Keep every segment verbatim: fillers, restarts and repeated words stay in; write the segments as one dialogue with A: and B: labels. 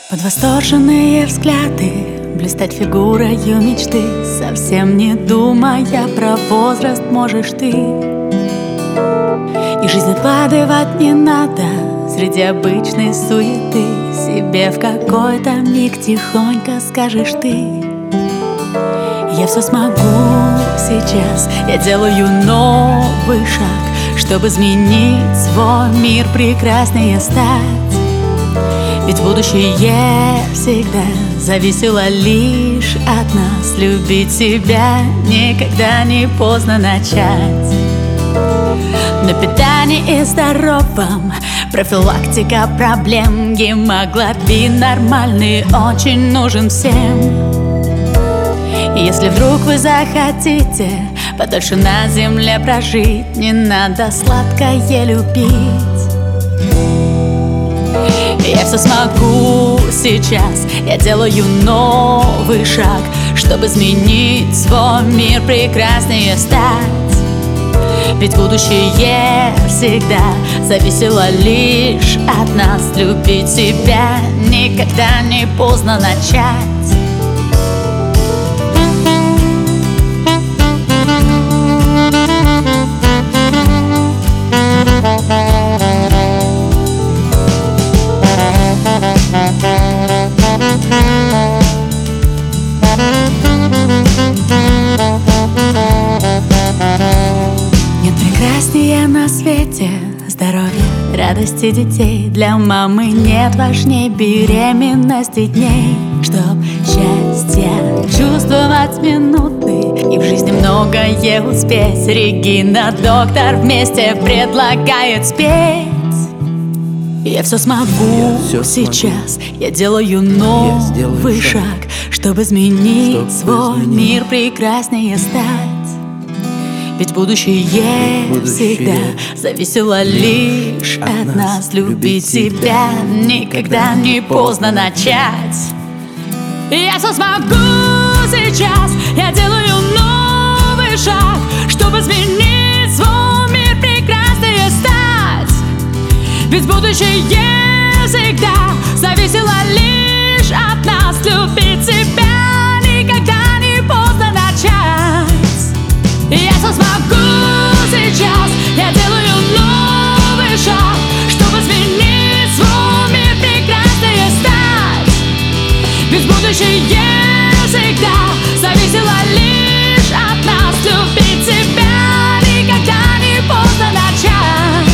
A: Под восторженные взгляды блистать фигурою мечты, совсем не думая про возраст можешь ты. И жизнь откладывать не надо среди обычной суеты. Себе в какой-то миг тихонько скажешь ты: я все смогу сейчас, я делаю новый шаг, чтобы изменить свой мир, прекраснее стать. Ведь будущее всегда зависело лишь от нас. Любить себя никогда не поздно начать. На питании и здоровом профилактика проблем. Гемоглобин нормальный очень нужен всем. Если вдруг вы захотите подольше на земле прожить, не надо сладкое любить. Я все смогу сейчас, я делаю новый шаг, чтобы изменить свой мир, прекраснее стать. Ведь будущее всегда зависело лишь от нас. Любить себя никогда не поздно начать. Нет прекраснее на свете здоровья, радости детей. Для мамы нет важней беременности дней. Чтоб счастье чувствовать минуты и в жизни многое успеть, Регина доктор вместе предлагает спеть. Я все смогу я все сейчас, смогу. Я делаю новый я шаг, шаг, чтобы изменить чтобы свой изменить. Мир, прекраснее стать. Ведь будущее, будущее всегда зависело лишь от, от нас. Любить себя никогда не поздно начать. Я все смогу сейчас, я делаю новый шаг, чтобы изменить свой мир, прекраснее стать. Ведь будущее всегда зависело лишь от нас. Любить себя никогда не поздно начать. Я все смогу сейчас, я делаю новый шаг, чтобы изменить свой мир, прекраснее стать. Ведь будущее всегда зависело лишь от нас. Любить себя никогда не поздно начать.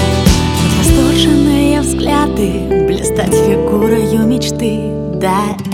A: Восторженные взгляды блистать фигурою мечты. Да,